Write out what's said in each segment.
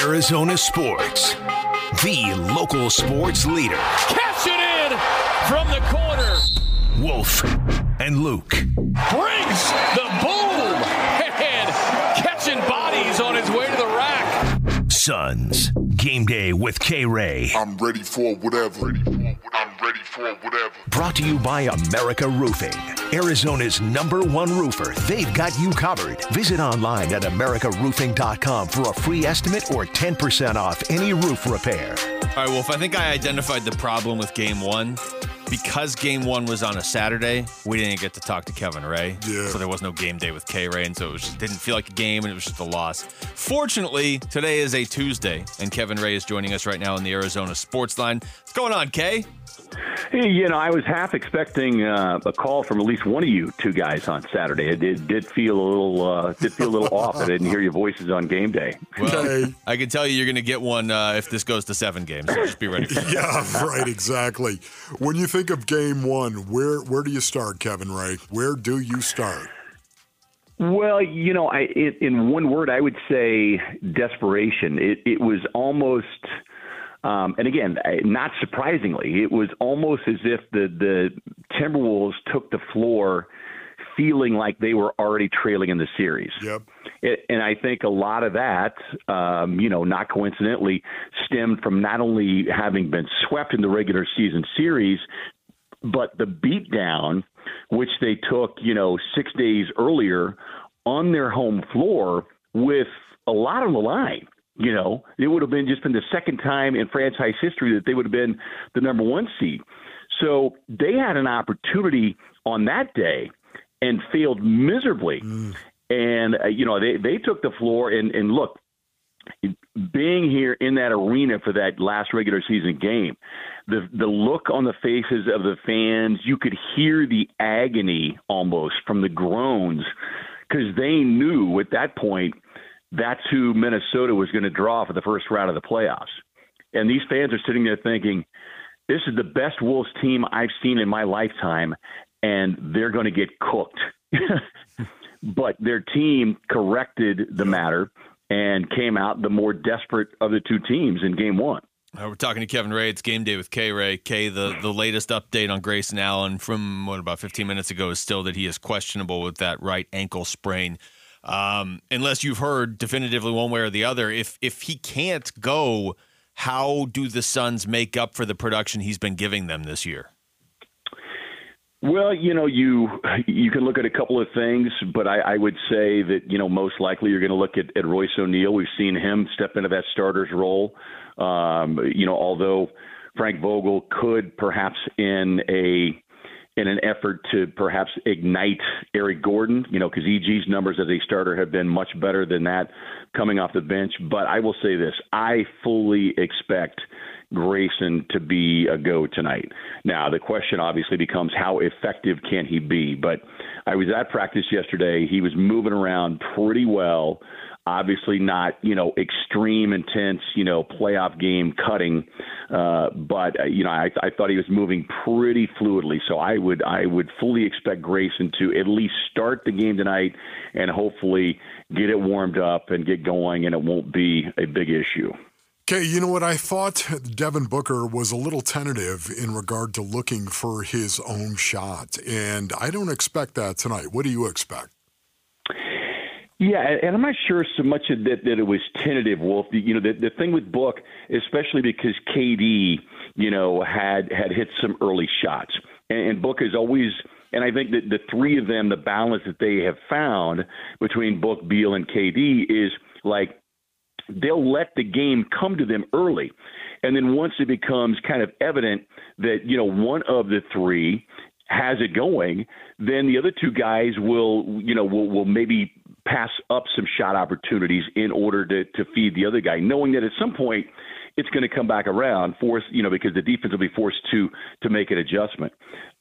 Arizona Sports, the local sports leader. Catch it in from the corner. Wolf and Luke. Brings the boom and catching bodies on his way to the rack. Suns, game day with K-Ray. I'm ready for whatever. I'm ready for whatever. Brought to you by America Roofing, Arizona's #1 roofer. They've got you covered. Visit online at americaroofing.com for a free estimate or 10% off any roof repair. All right, Wolf, I think I identified the problem with Game 1. Because Game 1 was on a Saturday, we didn't get to talk to Kevin Ray. Yeah. So there was no game day with K-Ray, and so it didn't feel like a game, and it was just a loss. Fortunately, today is a Tuesday, and Kevin Ray is joining us right now on the Arizona Sports Line. What's going on, Kay? Hey, I was half expecting a call from at least one of you two guys on Saturday. It did feel a little off. I didn't hear your voices on game day. Well, I can tell you're going to get one if this goes to 7 games. So just be ready for that. Yeah, right, exactly. When you think of Game 1, where do you start, Kevin Ray? Where do you start? Well, in one word, I would say desperation. It was almost. And again, not surprisingly, it was almost as if the Timberwolves took the floor feeling like they were already trailing in the series. Yep. And I think a lot of that, not coincidentally, stemmed from not only having been swept in the regular season series, but the beatdown, which they took, 6 days earlier on their home floor with a lot on the line. It would have been the second time in franchise history that they would have been the #1 seed. So they had an opportunity on that day and failed miserably. And, they took the floor and look, being here in that arena for that last regular season game, the look on the faces of the fans, you could hear the agony almost from the groans because they knew at that point that's who Minnesota was going to draw for the first round of the playoffs. And these fans are sitting there thinking, this is the best Wolves team I've seen in my lifetime, and they're going to get cooked. But their team corrected the matter and came out the more desperate of the two teams in Game 1. We're talking to Kevin Ray. It's game day with K-Ray. Kay, the latest update on Grayson Allen from, about 15 minutes ago is still that he is questionable with that right ankle sprain. Unless you've heard definitively one way or the other, if he can't go, how do the Suns make up for the production he's been giving them this year? Well, you can look at a couple of things, but I would say that, most likely you're going to look at Royce O'Neal. We've seen him step into that starter's role. Although Frank Vogel could perhaps in an effort to perhaps ignite Eric Gordon, because EG's numbers as a starter have been much better than that coming off the bench. But I will say this, I fully expect Grayson to be a go tonight. Now, the question obviously becomes how effective can he be? But I was at practice yesterday. He was moving around pretty well. Obviously not, extreme, intense, playoff game cutting. But I thought he was moving pretty fluidly. So I would fully expect Grayson to at least start the game tonight and hopefully get it warmed up and get going, and it won't be a big issue. Okay, you know what? I thought Devin Booker was a little tentative in regard to looking for his own shot, and I don't expect that tonight. What do you expect? Yeah, and I'm not sure so much that it was tentative, Wolf. The thing with Book, especially because KD, had hit some early shots, and Book is always. And I think that the three of them, the balance that they have found between Book, Beal, and KD is like they'll let the game come to them early. And then once it becomes kind of evident that, one of the three has it going, then the other two guys will maybe pass up some shot opportunities in order to feed the other guy, knowing that at some point it's going to come back around, because the defense will be forced to make an adjustment.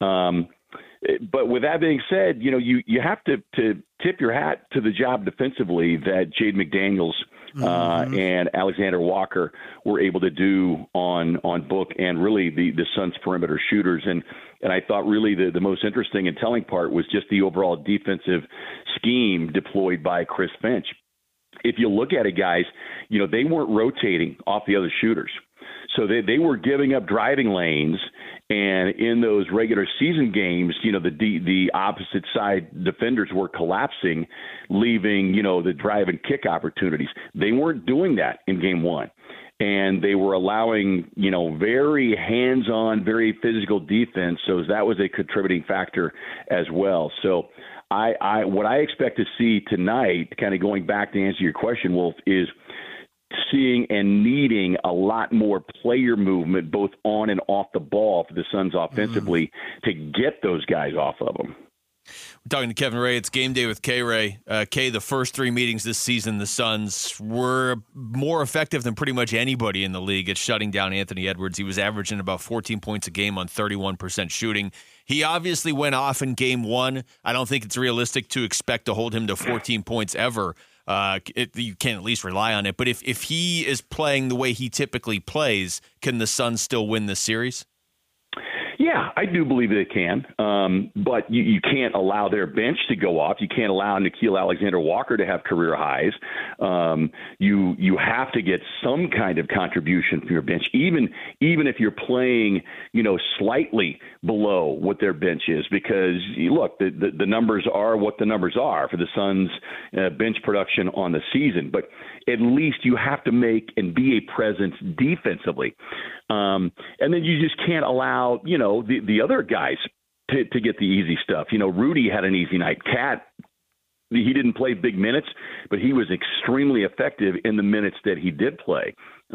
But with that being said, you have to tip your hat to the job defensively that Jaden McDaniels and Alexander Walker were able to do on Book and really the Suns perimeter shooters. And I thought really the most interesting and telling part was just the overall defensive scheme deployed by Chris Finch. if you look at it, guys, they weren't rotating off the other shooters. So they were giving up driving lanes, and in those regular season games, the opposite side defenders were collapsing, leaving, the drive and kick opportunities. They weren't doing that in game one. And they were allowing, very hands-on, very physical defense. So that was a contributing factor as well. So what I expect to see tonight, kind of going back to answer your question, Wolf, is seeing and needing a lot more player movement both on and off the ball for the Suns offensively to get those guys off of them. We're talking to Kevin Ray. It's Game Day with K-Ray. K, the first three meetings this season, the Suns were more effective than pretty much anybody in the league at shutting down Anthony Edwards. He was averaging about 14 points a game on 31% shooting. He obviously went off in game one. I don't think it's realistic to expect to hold him to 14 points ever. You can't at least rely on it. But if he is playing the way he typically plays, can the Suns still win this series? Yeah, I do believe they can, but you can't allow their bench to go off. You can't allow Nickeil Alexander-Walker to have career highs. You have to get some kind of contribution from your bench, even if you're playing, slightly below what their bench is, because look, the numbers are what the numbers are for the Suns' bench production on the season. But at least you have to make and be a presence defensively. And then you just can't allow, the other guys to get the easy stuff. Rudy had an easy night. Cat, he didn't play big minutes, but he was extremely effective in the minutes that he did play.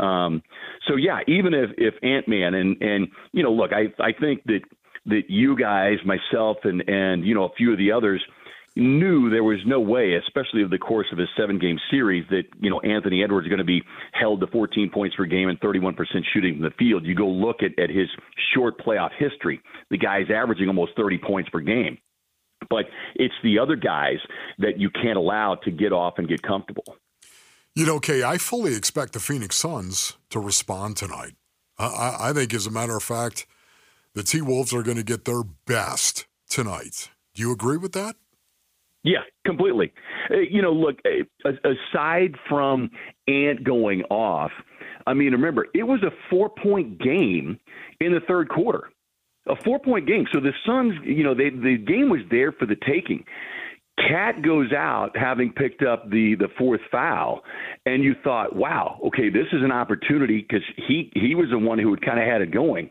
So, yeah, even if Ant-Man and look, I think that you guys, myself, and a few of the others knew there was no way, especially over the course of a 7-game series, that, Anthony Edwards is going to be held to 14 points per game and 31% shooting from the field. You go look at his short playoff history. The guy's averaging almost 30 points per game. But it's the other guys that you can't allow to get off and get comfortable. Kay, I fully expect the Phoenix Suns to respond tonight. I think, as a matter of fact, the T-Wolves are going to get their best tonight. Do you agree with that? Yeah, completely. Look, aside from Ant going off, remember, it was a 4-point game in the third quarter. A 4-point game. So the Suns, the game was there for the taking. Cat goes out having picked up the fourth foul, and you thought, wow, okay, this is an opportunity, because he was the one who had kind of had it going.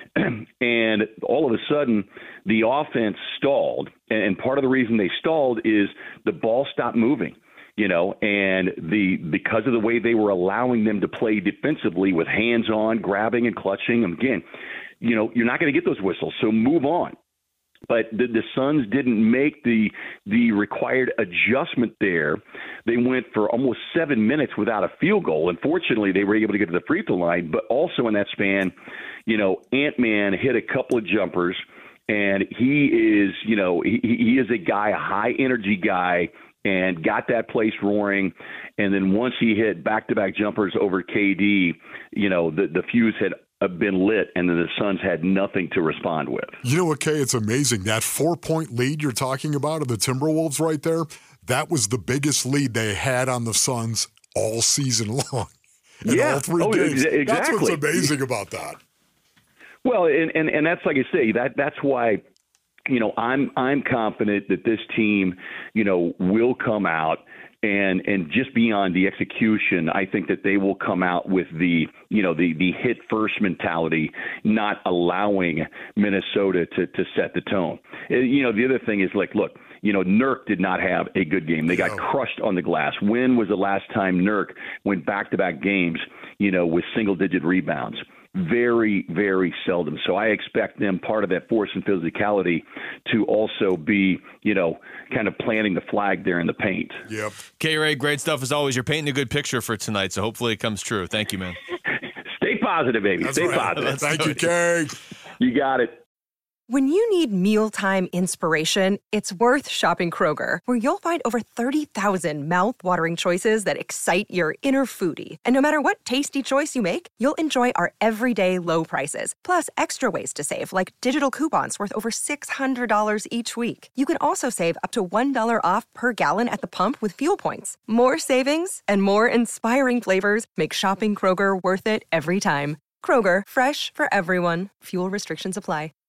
And all of a sudden, the offense stalled. And part of the reason they stalled is the ball stopped moving, and because of the way they were allowing them to play defensively with hands-on, grabbing and clutching. Again, you're not going to get those whistles, so move on. But the Suns didn't make the required adjustment there. They went for almost 7 minutes without a field goal. Unfortunately, they were able to get to the free throw line. But also in that span, Ant-Man hit a couple of jumpers, and he is, he is a high-energy guy, and got that place roaring. And then once he hit back-to-back jumpers over KD, the fuse had been lit, and then the Suns had nothing to respond with. You know what, Kay? It's amazing. That 4-point lead you're talking about of the Timberwolves right there, that was the biggest lead they had on the Suns all season long. In all 3 games. Exactly. That's what's amazing about that. Well, and that's, like I say, that's why, I'm confident that this team, will come out. And just beyond the execution, I think that they will come out with the hit first mentality, not allowing Minnesota to set the tone. The other thing is, look, Nurk did not have a good game. They got crushed on the glass. When was the last time Nurk went back-to-back games, with single-digit rebounds? Very, very seldom. So I expect them, part of that force and physicality, to also be, kind of planting the flag there in the paint. Yep. K-Ray, great stuff as always. You're painting a good picture for tonight, so hopefully it comes true. Thank you, man. Stay positive, baby. That's Stay right. positive. Thank you, Kay. You got it. When you need mealtime inspiration, it's worth shopping Kroger, where you'll find over 30,000 mouth-watering choices that excite your inner foodie. And no matter what tasty choice you make, you'll enjoy our everyday low prices, plus extra ways to save, like digital coupons worth over $600 each week. You can also save up to $1 off per gallon at the pump with fuel points. More savings and more inspiring flavors make shopping Kroger worth it every time. Kroger, fresh for everyone. Fuel restrictions apply.